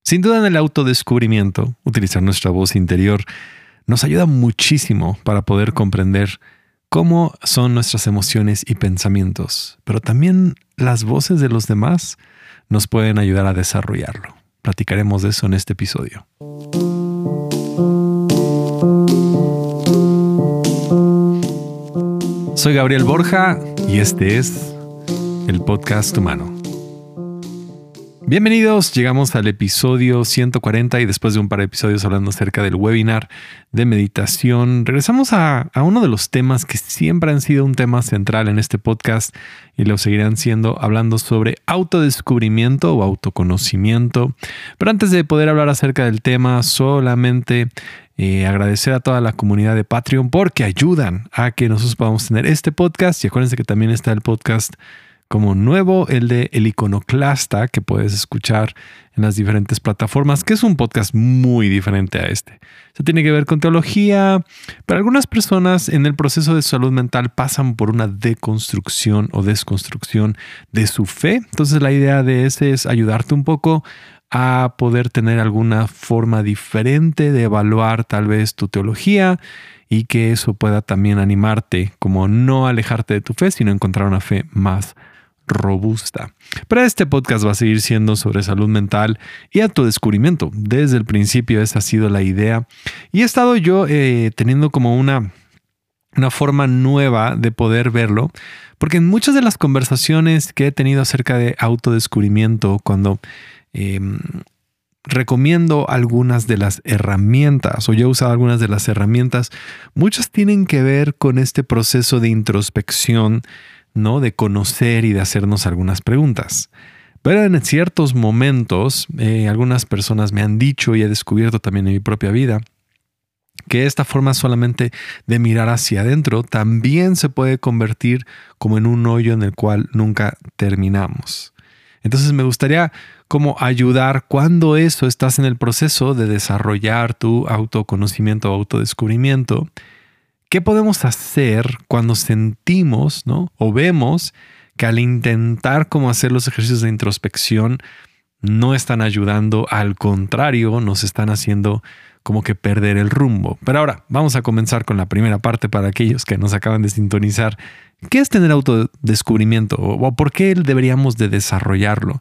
Sin duda, en el autodescubrimiento, utilizar nuestra voz interior nos ayuda muchísimo para poder comprender cómo son nuestras emociones y pensamientos, pero también las voces de los demás nos pueden ayudar a desarrollarlo. Platicaremos de eso en este episodio. Soy Gabriel Borja y este es el Podcast Humano. Bienvenidos, llegamos al episodio 140 y después de un par de episodios hablando acerca del webinar de meditación, regresamos a uno de los temas que siempre han sido un tema central en este podcast y lo seguirán siendo, hablando sobre autodescubrimiento o autoconocimiento. Pero antes de poder hablar acerca del tema, solamente agradecer a toda la comunidad de Patreon porque ayudan a que nosotros podamos tener este podcast. Y acuérdense que también está el podcast como nuevo, el de El Iconoclasta, que puedes escuchar en las diferentes plataformas, que es un podcast muy diferente a este. Eso tiene que ver con teología, pero algunas personas en el proceso de salud mental pasan por una deconstrucción o desconstrucción de su fe. Entonces la idea de ese es ayudarte un poco a poder tener alguna forma diferente de evaluar tal vez tu teología y que eso pueda también animarte, como no alejarte de tu fe, sino encontrar una fe más robusta. Pero este podcast va a seguir siendo sobre salud mental y autodescubrimiento. Desde el principio esa ha sido la idea y he estado yo teniendo como una forma nueva de poder verlo, porque en muchas de las conversaciones que he tenido acerca de autodescubrimiento, cuando recomiendo algunas de las herramientas o yo he usado algunas de las herramientas, muchas tienen que ver con este proceso de introspección, ¿no? De conocer y de hacernos algunas preguntas. Pero en ciertos momentos, algunas personas me han dicho y he descubierto también en mi propia vida que esta forma solamente de mirar hacia adentro también se puede convertir como en un hoyo en el cual nunca terminamos. Entonces me gustaría como ayudar cuando estás en el proceso de desarrollar tu autoconocimiento o autodescubrimiento. ¿Qué podemos hacer cuando sentimos, ¿no? O vemos que al intentar como hacer los ejercicios de introspección no están ayudando, al contrario, nos están haciendo como que perder el rumbo? Pero ahora vamos a comenzar con la primera parte para aquellos que nos acaban de sintonizar. ¿Qué es tener autodescubrimiento? ¿O por qué deberíamos de desarrollarlo?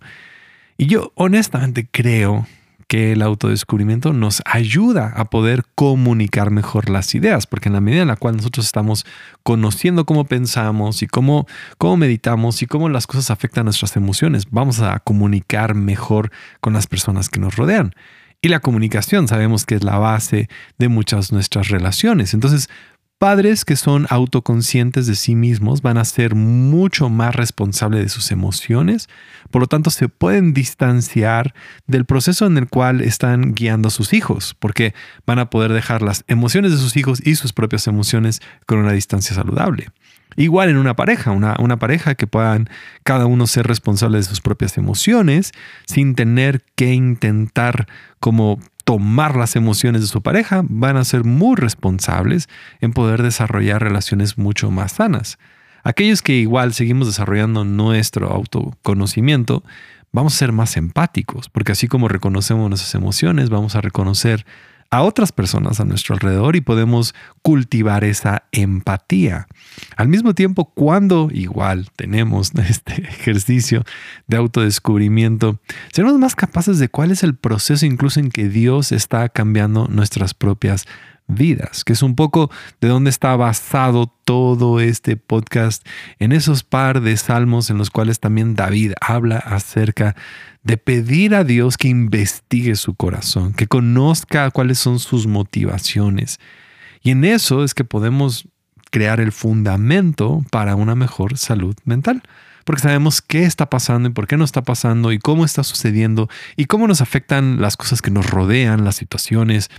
Y yo honestamente creo que el autodescubrimiento nos ayuda a poder comunicar mejor las ideas, porque en la medida en la cual nosotros estamos conociendo cómo pensamos y cómo meditamos y cómo las cosas afectan nuestras emociones, vamos a comunicar mejor con las personas que nos rodean. Y la comunicación sabemos que es la base de muchas de nuestras relaciones. Entonces, padres que son autoconscientes de sí mismos van a ser mucho más responsables de sus emociones, por lo tanto se pueden distanciar del proceso en el cual están guiando a sus hijos, porque van a poder dejar las emociones de sus hijos y sus propias emociones con una distancia saludable. Igual en una pareja, una pareja que puedan cada uno ser responsable de sus propias emociones sin tener que intentar como tomar las emociones de su pareja, van a ser muy responsables en poder desarrollar relaciones mucho más sanas. Aquellos que igual seguimos desarrollando nuestro autoconocimiento, vamos a ser más empáticos, porque así como reconocemos nuestras emociones, vamos a reconocer a otras personas a nuestro alrededor y podemos cultivar esa empatía. Al mismo tiempo, cuando igual tenemos este ejercicio de autodescubrimiento, seremos más capaces de cuál es el proceso incluso en que Dios está cambiando nuestras propias vidas, que es un poco de dónde está basado todo este podcast, en esos par de salmos en los cuales también David habla acerca de pedir a Dios que investigue su corazón, que conozca cuáles son sus motivaciones. Y en eso es que podemos crear el fundamento para una mejor salud mental. Porque sabemos qué está pasando y por qué no está pasando y cómo está sucediendo y cómo nos afectan las cosas que nos rodean, las situaciones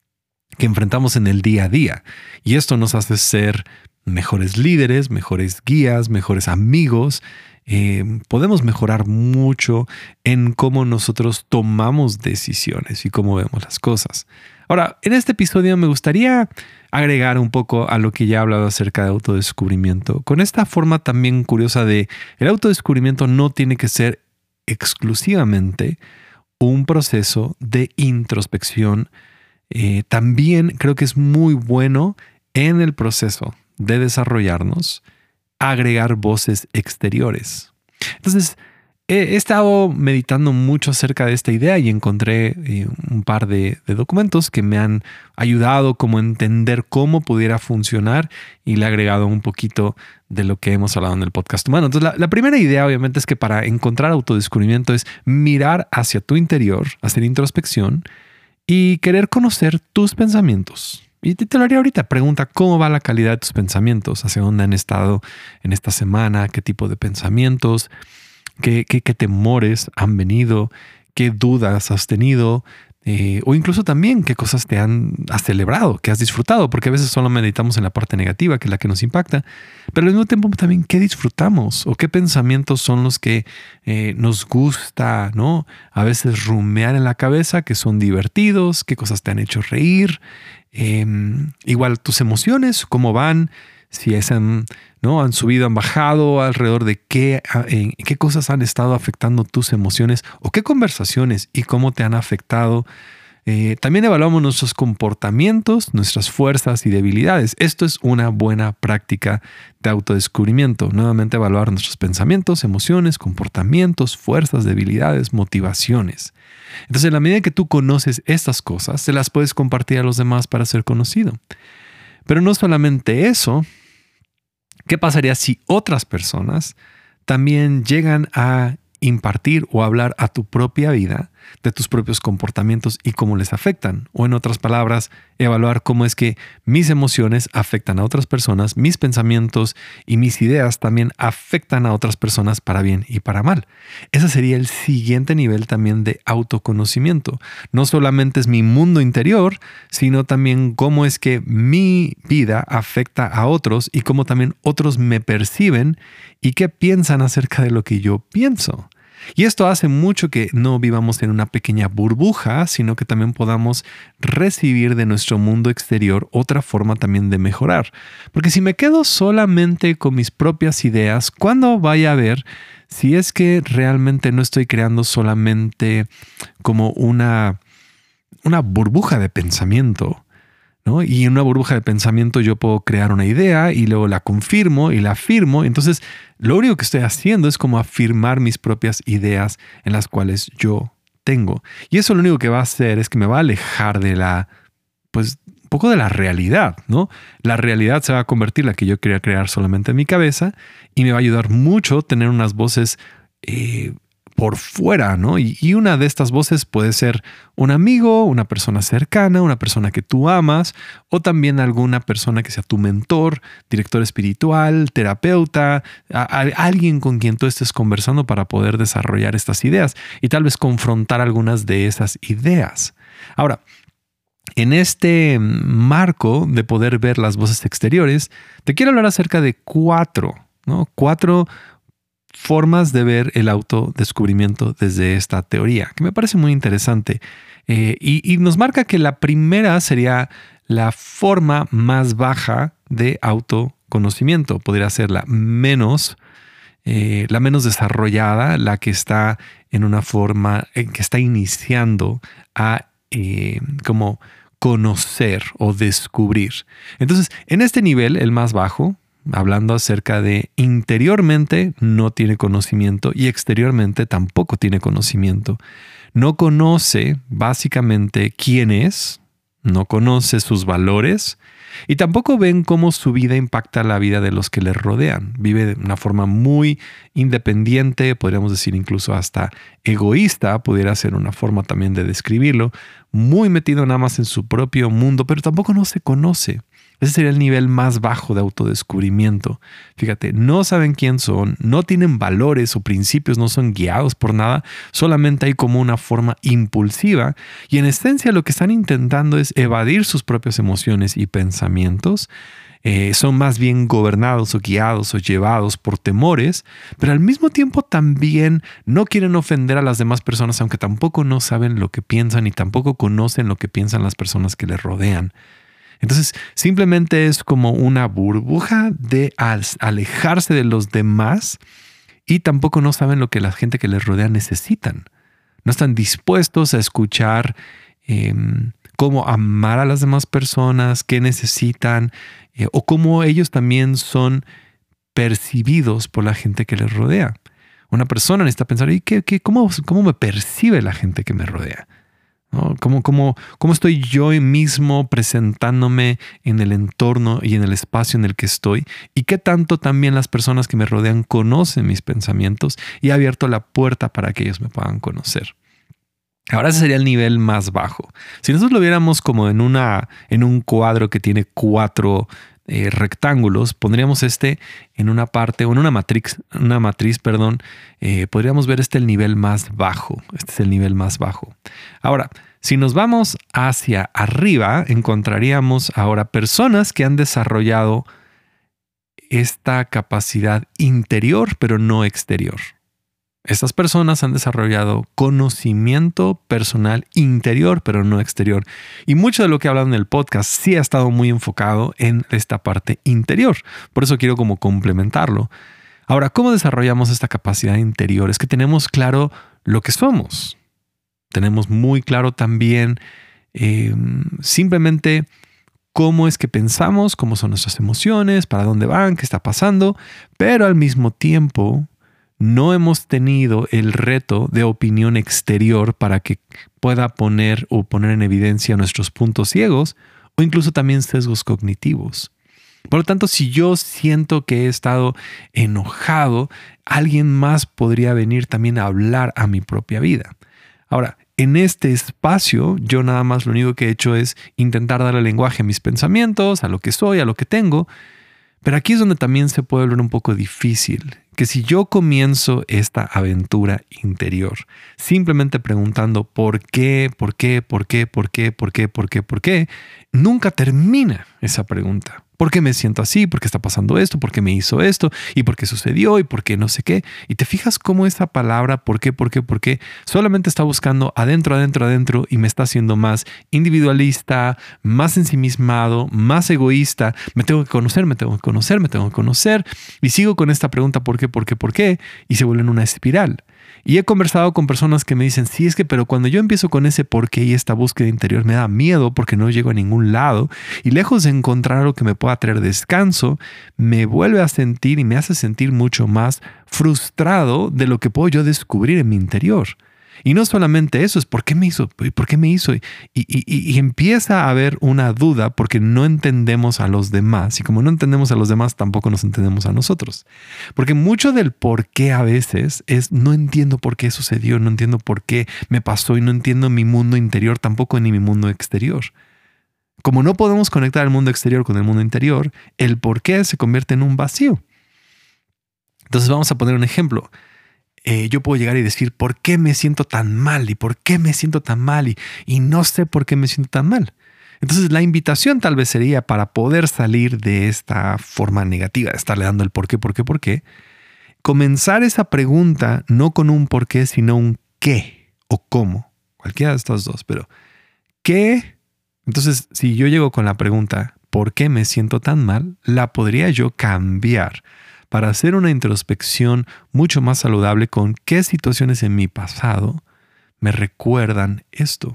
que enfrentamos en el día a día. Y esto nos hace ser mejores líderes, mejores guías, mejores amigos. Podemos mejorar mucho en cómo nosotros tomamos decisiones y cómo vemos las cosas. Ahora, en este episodio me gustaría agregar un poco a lo que ya he hablado acerca de autodescubrimiento, con esta forma también curiosa de el autodescubrimiento no tiene que ser exclusivamente un proceso de introspección. También creo que es muy bueno en el proceso de desarrollarnos agregar voces exteriores. Entonces, he estado meditando mucho acerca de esta idea y encontré un par de documentos que me han ayudado como a entender cómo pudiera funcionar y le he agregado un poquito de lo que hemos hablado en el podcast humano. Entonces, la primera idea obviamente es que para encontrar autodescubrimiento es mirar hacia tu interior, hacer introspección y querer conocer tus pensamientos. Y te lo haría ahorita. Pregunta cómo va la calidad de tus pensamientos, hacia dónde han estado en esta semana, qué tipo de pensamientos, qué temores han venido, qué dudas has tenido, o incluso también qué cosas has celebrado, que has disfrutado, porque a veces solo meditamos en la parte negativa, que es la que nos impacta, pero al mismo tiempo también qué disfrutamos o qué pensamientos son los que nos gusta, ¿no? A veces rumear en la cabeza, que son divertidos, qué cosas te han hecho reír, igual tus emociones, cómo van, si ¿no? Han subido, han bajado, alrededor de qué cosas han estado afectando tus emociones o qué conversaciones y cómo te han afectado. También evaluamos nuestros comportamientos, nuestras fuerzas y debilidades. Esto es una buena práctica de autodescubrimiento. Nuevamente evaluar nuestros pensamientos, emociones, comportamientos, fuerzas, debilidades, motivaciones. Entonces, en la medida que tú conoces estas cosas, se las puedes compartir a los demás para ser conocido. Pero no solamente eso. ¿Qué pasaría si otras personas también llegan a impartir o hablar a tu propia vida de tus propios comportamientos y cómo les afectan? O en otras palabras, evaluar cómo es que mis emociones afectan a otras personas, mis pensamientos y mis ideas también afectan a otras personas para bien y para mal. Ese sería el siguiente nivel también de autoconocimiento. No solamente es mi mundo interior, sino también cómo es que mi vida afecta a otros y cómo también otros me perciben y qué piensan acerca de lo que yo pienso. Y esto hace mucho que no vivamos en una pequeña burbuja, sino que también podamos recibir de nuestro mundo exterior otra forma también de mejorar. Porque si me quedo solamente con mis propias ideas, ¿cuándo vaya a ver si es que realmente no estoy creando solamente como una burbuja de pensamiento? ¿No? Y en una burbuja de pensamiento yo puedo crear una idea y luego la confirmo y la afirmo. Entonces, lo único que estoy haciendo es como afirmar mis propias ideas en las cuales yo tengo. Y eso lo único que va a hacer es que me va a alejar de un poco de la realidad, ¿no? La realidad se va a convertir en la que yo quería crear solamente en mi cabeza y me va a ayudar mucho tener unas voces por fuera, ¿no? Y una de estas voces puede ser un amigo, una persona cercana, una persona que tú amas, o también alguna persona que sea tu mentor, director espiritual, terapeuta, alguien con quien tú estés conversando para poder desarrollar estas ideas y tal vez confrontar algunas de esas ideas. Ahora, en este marco de poder ver las voces exteriores, te quiero hablar acerca de cuatro formas de ver el autodescubrimiento desde esta teoría, que me parece muy interesante. Y nos marca que la primera sería la forma más baja de autoconocimiento. Podría ser la menos desarrollada, la que está en una forma que está iniciando a como conocer o descubrir. Entonces, en este nivel, el más bajo, hablando acerca de interiormente no tiene conocimiento y exteriormente tampoco tiene conocimiento. No conoce básicamente quién es, no conoce sus valores y tampoco ven cómo su vida impacta la vida de los que le rodean. Vive de una forma muy independiente, podríamos decir incluso hasta egoísta, pudiera ser una forma también de describirlo, muy metido nada más en su propio mundo, pero tampoco no se conoce. Ese sería el nivel más bajo de autodescubrimiento. Fíjate, no saben quién son, no tienen valores o principios, no son guiados por nada, solamente hay como una forma impulsiva y en esencia lo que están intentando es evadir sus propias emociones y pensamientos. Son más bien gobernados o guiados o llevados por temores, pero al mismo tiempo también no quieren ofender a las demás personas, aunque tampoco no saben lo que piensan y tampoco conocen lo que piensan las personas que les rodean. Entonces, simplemente es como una burbuja de alejarse de los demás y tampoco no saben lo que la gente que les rodea necesitan. No están dispuestos a escuchar cómo amar a las demás personas, qué necesitan, o cómo ellos también son percibidos por la gente que les rodea. Una persona necesita pensar, ¿y cómo me percibe la gente que me rodea? ¿No? ¿Cómo estoy yo mismo presentándome en el entorno y en el espacio en el que estoy? ¿Y qué tanto también las personas que me rodean conocen mis pensamientos y ha abierto la puerta para que ellos me puedan conocer? Ahora ese sería el nivel más bajo. Si nosotros lo viéramos como en un cuadro que tiene 4 rectángulos, pondríamos en una parte o en una matriz, podríamos ver el nivel más bajo. Este es el nivel más bajo. Ahora, si nos vamos hacia arriba, encontraríamos ahora personas que han desarrollado esta capacidad interior, pero no exterior. Estas personas han desarrollado conocimiento personal interior, pero no exterior. Y mucho de lo que he hablado en el podcast sí ha estado muy enfocado en esta parte interior. Por eso quiero como complementarlo. Ahora, ¿cómo desarrollamos esta capacidad interior? Es que tenemos claro lo que somos. Tenemos muy claro también simplemente cómo es que pensamos, cómo son nuestras emociones, para dónde van, qué está pasando, pero al mismo tiempo no hemos tenido el reto de opinión exterior para que pueda poner en evidencia nuestros puntos ciegos o incluso también sesgos cognitivos. Por lo tanto, si yo siento que he estado enojado, alguien más podría venir también a hablar a mi propia vida. Ahora, en este espacio, yo nada más lo único que he hecho es intentar darle lenguaje a mis pensamientos, a lo que soy, a lo que tengo. Pero aquí es donde también se puede volver un poco difícil, que si yo comienzo esta aventura interior, simplemente preguntando por qué, nunca termina esa pregunta. ¿Por qué me siento así? ¿Por qué está pasando esto? ¿Por qué me hizo esto? ¿Y por qué sucedió? ¿Y por qué no sé qué? Y te fijas cómo esa palabra, ¿por qué? Solamente está buscando adentro y me está haciendo más individualista, más ensimismado, más egoísta. Me tengo que conocer. Y sigo con esta pregunta, ¿por qué? Y se vuelve en una espiral. Y he conversado con personas que me dicen, sí, es que pero cuando yo empiezo con ese por qué y esta búsqueda interior me da miedo porque no llego a ningún lado y lejos de encontrar algo que me pueda traer descanso, me vuelve a sentir y me hace sentir mucho más frustrado de lo que puedo yo descubrir en mi interior. Y no solamente eso, es ¿por qué me hizo? ¿Por qué me hizo? Y empieza a haber una duda porque no entendemos a los demás. Y como no entendemos a los demás, tampoco nos entendemos a nosotros. Porque mucho del por qué a veces es no entiendo por qué sucedió, no entiendo por qué me pasó y no entiendo mi mundo interior tampoco ni mi mundo exterior. Como no podemos conectar el mundo exterior con el mundo interior, el por qué se convierte en un vacío. Entonces vamos a poner un ejemplo. Yo puedo llegar y decir, ¿por qué me siento tan mal? ¿Y por qué me siento tan mal? Y no sé por qué me siento tan mal. Entonces la invitación tal vez sería para poder salir de esta forma negativa de estarle dando el por qué, comenzar esa pregunta no con un por qué, sino un qué o cómo. Cualquiera de estas dos, pero ¿qué? Entonces, si yo llego con la pregunta, ¿por qué me siento tan mal? La podría yo cambiar para hacer una introspección mucho más saludable con qué situaciones en mi pasado me recuerdan esto.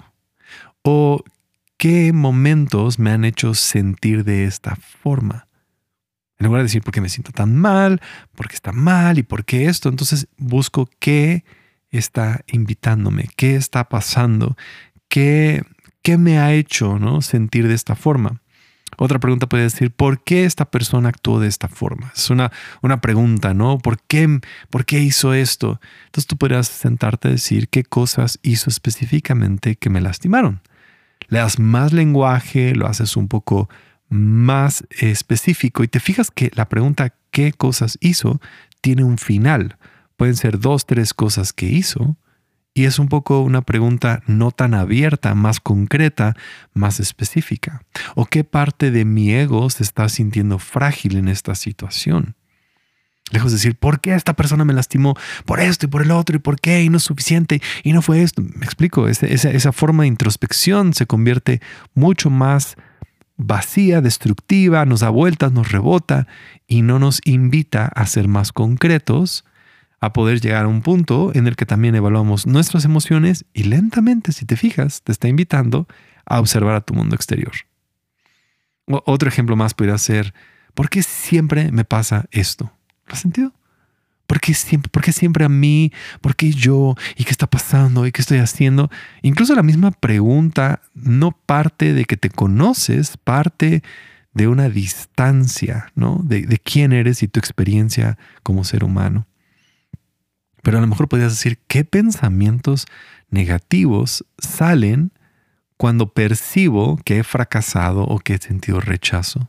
O qué momentos me han hecho sentir de esta forma. En lugar de decir por qué me siento tan mal, por qué está mal y por qué esto, entonces busco qué está invitándome, qué está pasando, qué me ha hecho, ¿no?, sentir de esta forma. Otra pregunta puede decir, ¿por qué esta persona actuó de esta forma? Es una pregunta, ¿no? ¿Por qué hizo esto? Entonces tú podrías sentarte a decir qué cosas hizo específicamente que me lastimaron. Le das más lenguaje, lo haces un poco más específico y te fijas que la pregunta ¿qué cosas hizo? Tiene un final. Pueden ser 2, 3 cosas que hizo. Y es un poco una pregunta no tan abierta, más concreta, más específica. ¿O qué parte de mi ego se está sintiendo frágil en esta situación? Lejos de decir, ¿por qué esta persona me lastimó? Por esto y por el otro, y por qué, y no es suficiente, y no fue esto. Me explico, esa forma de introspección se convierte mucho más vacía, destructiva, nos da vueltas, nos rebota y no nos invita a ser más concretos, a poder llegar a un punto en el que también evaluamos nuestras emociones y lentamente, si te fijas, te está invitando a observar a tu mundo exterior. Otro ejemplo más podría ser, ¿por qué siempre me pasa esto? ¿Lo has sentido? ¿Por qué siempre a mí? ¿Por qué yo? ¿Y qué está pasando? ¿Y qué estoy haciendo? Incluso la misma pregunta no parte de que te conoces, parte de una distancia, ¿no? De quién eres y tu experiencia como ser humano. Pero a lo mejor podrías decir, ¿qué pensamientos negativos salen cuando percibo que he fracasado o que he sentido rechazo?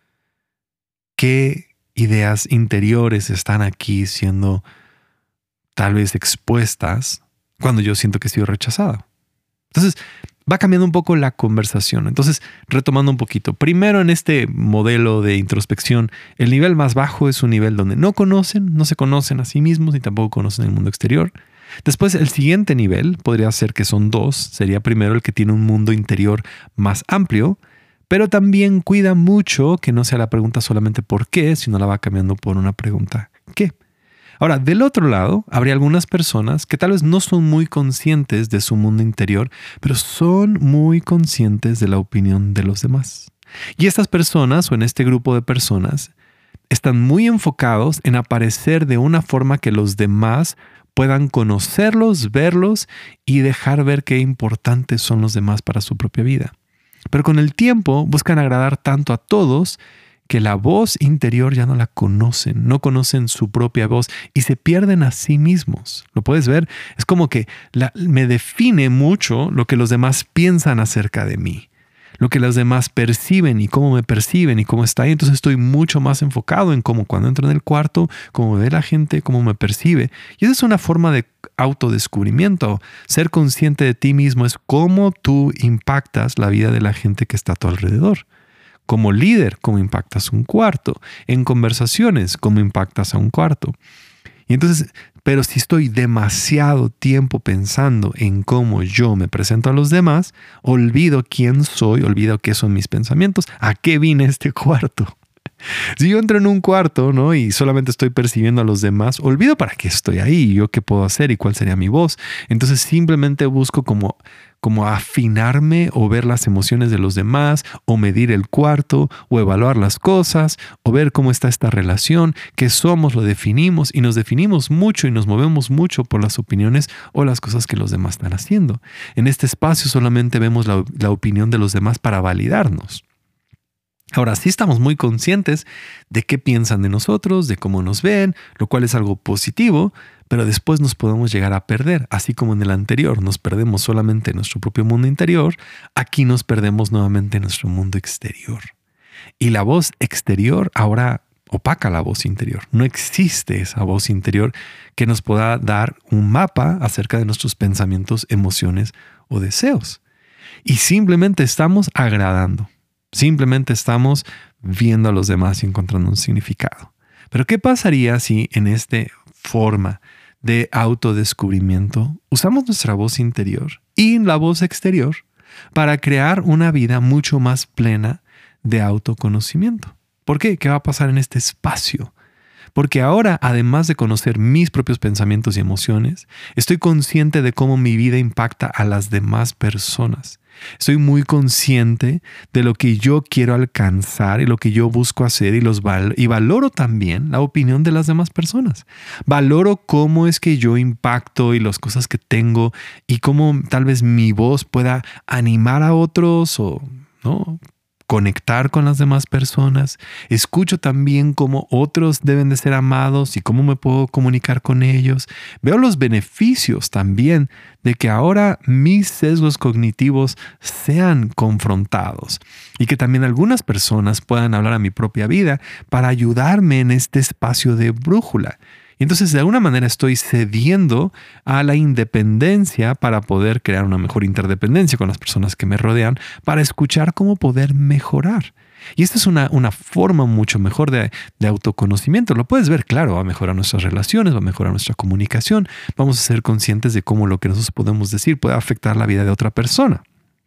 ¿Qué ideas interiores están aquí siendo tal vez expuestas cuando yo siento que he sido rechazada? Entonces, va cambiando un poco la conversación. Entonces, retomando un poquito. Primero, en este modelo de introspección, el nivel más bajo es un nivel donde no se conocen a sí mismos ni tampoco conocen el mundo exterior. Después, el siguiente nivel podría ser que son dos. Sería primero el que tiene un mundo interior más amplio, pero también cuida mucho que no sea la pregunta solamente ¿por qué?, sino la va cambiando por una pregunta ¿qué? Ahora, del otro lado, habría algunas personas que tal vez no son muy conscientes de su mundo interior, pero son muy conscientes de la opinión de los demás. Y estas personas, o en este grupo de personas, están muy enfocados en aparecer de una forma que los demás puedan conocerlos, verlos y dejar ver qué importantes son los demás para su propia vida. Pero con el tiempo buscan agradar tanto a todos que la voz interior ya no la conocen, no conocen su propia voz y se pierden a sí mismos. ¿Lo puedes ver? Es como que me define mucho lo que los demás piensan acerca de mí, lo que los demás perciben y cómo me perciben y cómo está ahí. Entonces estoy mucho más enfocado en cómo cuando entro en el cuarto, cómo ve la gente, cómo me percibe. Y esa es una forma de autodescubrimiento. Ser consciente de ti mismo es cómo tú impactas la vida de la gente que está a tu alrededor. Como líder, cómo impactas un cuarto. En conversaciones, cómo impactas a un cuarto. Y entonces, pero si estoy demasiado tiempo pensando en cómo yo me presento a los demás, olvido quién soy, olvido qué son mis pensamientos, a qué vine a este cuarto. Si yo entro en un cuarto, ¿no?, y solamente estoy percibiendo a los demás, olvido para qué estoy ahí, yo qué puedo hacer y cuál sería mi voz. Entonces simplemente busco como afinarme o ver las emociones de los demás o medir el cuarto o evaluar las cosas o ver cómo está esta relación, qué somos, lo definimos y nos definimos mucho y nos movemos mucho por las opiniones o las cosas que los demás están haciendo. En este espacio solamente vemos la opinión de los demás para validarnos. Ahora sí estamos muy conscientes de qué piensan de nosotros, de cómo nos ven, lo cual es algo positivo, pero después nos podemos llegar a perder. Así como en el anterior nos perdemos solamente en nuestro propio mundo interior, aquí nos perdemos nuevamente en nuestro mundo exterior. Y la voz exterior ahora opaca la voz interior. No existe esa voz interior que nos pueda dar un mapa acerca de nuestros pensamientos, emociones o deseos. Y simplemente estamos agradando. Simplemente estamos viendo a los demás y encontrando un significado. Pero ¿qué pasaría si en esta forma de autodescubrimiento usamos nuestra voz interior y la voz exterior para crear una vida mucho más plena de autoconocimiento? ¿Por qué? ¿Qué va a pasar en este espacio? Porque ahora, además de conocer mis propios pensamientos y emociones, estoy consciente de cómo mi vida impacta a las demás personas. Estoy muy consciente de lo que yo quiero alcanzar y lo que yo busco hacer y valoro también la opinión de las demás personas. Valoro cómo es que yo impacto y las cosas que tengo y cómo tal vez mi voz pueda animar a otros o ¿no?, conectar con las demás personas. Escucho también cómo otros deben de ser amados y cómo me puedo comunicar con ellos. Veo los beneficios también de que ahora mis sesgos cognitivos sean confrontados y que también algunas personas puedan hablar a mi propia vida para ayudarme en este espacio de brújula. Y entonces de alguna manera estoy cediendo a la independencia para poder crear una mejor interdependencia con las personas que me rodean, para escuchar cómo poder mejorar. Y esta es una forma mucho mejor de autoconocimiento. Lo puedes ver, claro, va a mejorar nuestras relaciones, va a mejorar nuestra comunicación. Vamos a ser conscientes de cómo lo que nosotros podemos decir puede afectar la vida de otra persona.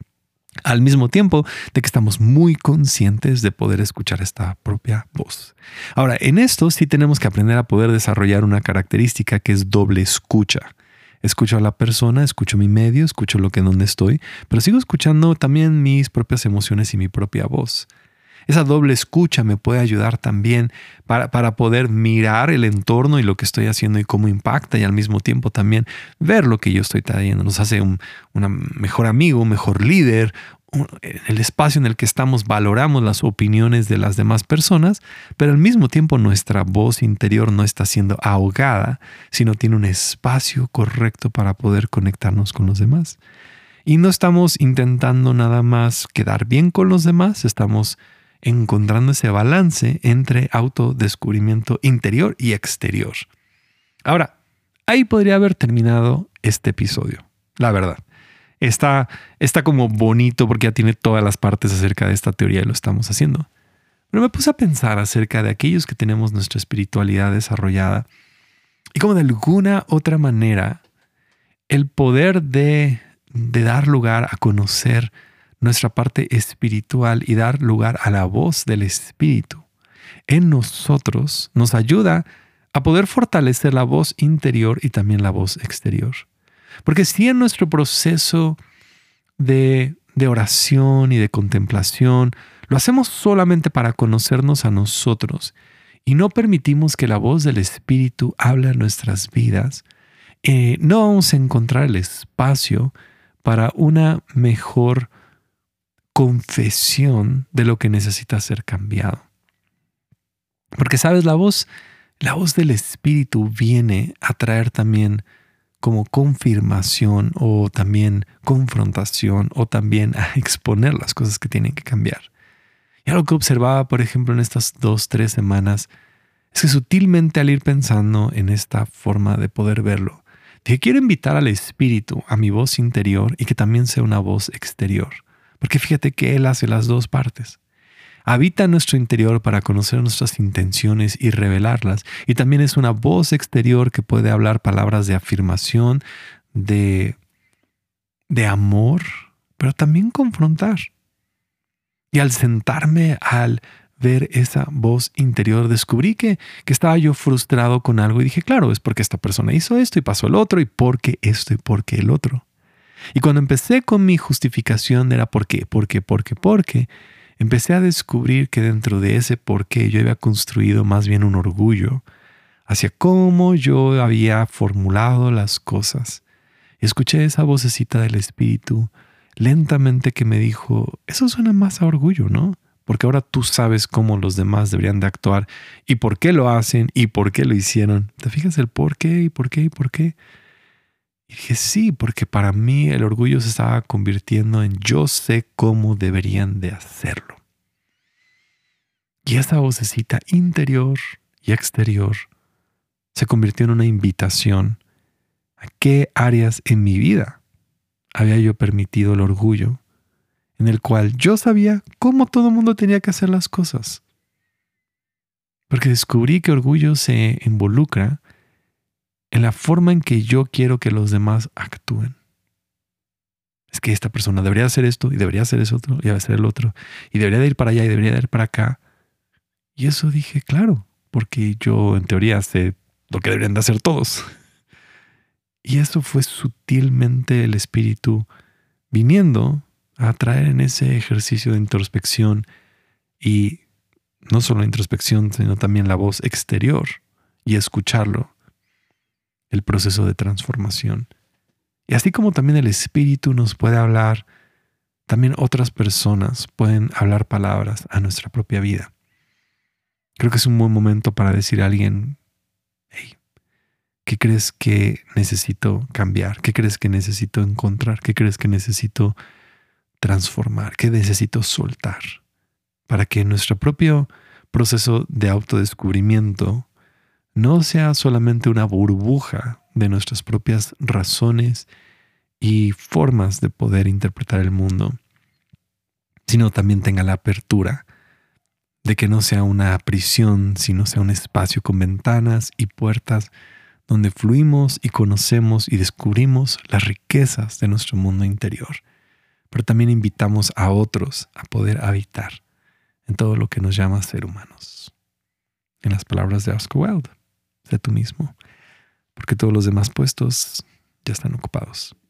Al mismo tiempo de que estamos muy conscientes de poder escuchar esta propia voz. Ahora, en esto sí tenemos que aprender a poder desarrollar una característica que es doble escucha. Escucho a la persona, escucho mi medio, escucho lo que en donde estoy, pero sigo escuchando también mis propias emociones y mi propia voz. Esa doble escucha me puede ayudar también para poder mirar el entorno y lo que estoy haciendo y cómo impacta, y al mismo tiempo también ver lo que yo estoy trayendo. Nos hace un mejor amigo, un mejor líder. En el espacio en el que estamos valoramos las opiniones de las demás personas, pero al mismo tiempo nuestra voz interior no está siendo ahogada, sino tiene un espacio correcto para poder conectarnos con los demás. Y no estamos intentando nada más quedar bien con los demás, estamos encontrando ese balance entre autodescubrimiento interior y exterior. Ahora, ahí podría haber terminado este episodio, la verdad. Está como bonito porque ya tiene todas las partes acerca de esta teoría y lo estamos haciendo. Pero me puse a pensar acerca de aquellos que tenemos nuestra espiritualidad desarrollada y como de alguna otra manera el poder de dar lugar a conocer nuestra parte espiritual y dar lugar a la voz del Espíritu en nosotros nos ayuda a poder fortalecer la voz interior y también la voz exterior. Porque si en nuestro proceso de oración y de contemplación lo hacemos solamente para conocernos a nosotros y no permitimos que la voz del Espíritu hable a nuestras vidas, no vamos a encontrar el espacio para una mejor confesión de lo que necesita ser cambiado. Porque, ¿sabes? La voz del Espíritu viene a traer también como confirmación o también confrontación o también a exponer las cosas que tienen que cambiar. Y algo que observaba, por ejemplo, en estas 2-3 semanas es que sutilmente al ir pensando en esta forma de poder verlo, dije, quiero invitar al Espíritu a mi voz interior y que también sea una voz exterior. Porque fíjate que Él hace las dos partes. Habita en nuestro interior para conocer nuestras intenciones y revelarlas. Y también es una voz exterior que puede hablar palabras de afirmación, de amor, pero también confrontar. Y al sentarme, al ver esa voz interior, descubrí que estaba yo frustrado con algo y dije, claro, es porque esta persona hizo esto y pasó el otro y porque esto y porque el otro. Y cuando empecé con mi justificación era porque, empecé a descubrir que dentro de ese por qué yo había construido más bien un orgullo hacia cómo yo había formulado las cosas. Y escuché esa vocecita del Espíritu lentamente que me dijo, eso suena más a orgullo, ¿no? Porque ahora tú sabes cómo los demás deberían de actuar y por qué lo hacen y por qué lo hicieron. ¿Te fijas el por qué y por qué y por qué? Y dije, sí, porque para mí el orgullo se estaba convirtiendo en yo sé cómo deberían de hacerlo. Y esa vocecita interior y exterior se convirtió en una invitación a qué áreas en mi vida había yo permitido el orgullo, en el cual yo sabía cómo todo el mundo tenía que hacer las cosas. Porque descubrí que orgullo se involucra en la forma en que yo quiero que los demás actúen. Es que esta persona debería hacer esto y debería hacer eso otro y debe hacer el otro y debería de ir para allá y debería de ir para acá. Y eso dije, claro, porque yo en teoría sé lo que deberían de hacer todos. Y eso fue sutilmente el Espíritu viniendo a traer en ese ejercicio de introspección y no solo introspección, sino también la voz exterior y escucharlo. El proceso de transformación. Y así como también el Espíritu nos puede hablar, también otras personas pueden hablar palabras a nuestra propia vida. Creo que es un buen momento para decir a alguien, hey, ¿qué crees que necesito cambiar? ¿Qué crees que necesito encontrar? ¿Qué crees que necesito transformar? ¿Qué necesito soltar? Para que nuestro propio proceso de autodescubrimiento no sea solamente una burbuja de nuestras propias razones y formas de poder interpretar el mundo, sino también tenga la apertura de que no sea una prisión, sino sea un espacio con ventanas y puertas donde fluimos y conocemos y descubrimos las riquezas de nuestro mundo interior. pero también invitamos a otros a poder habitar en todo lo que nos llama ser humanos. En las palabras de Oscar Wilde, sé tú mismo, porque todos los demás puestos ya están ocupados.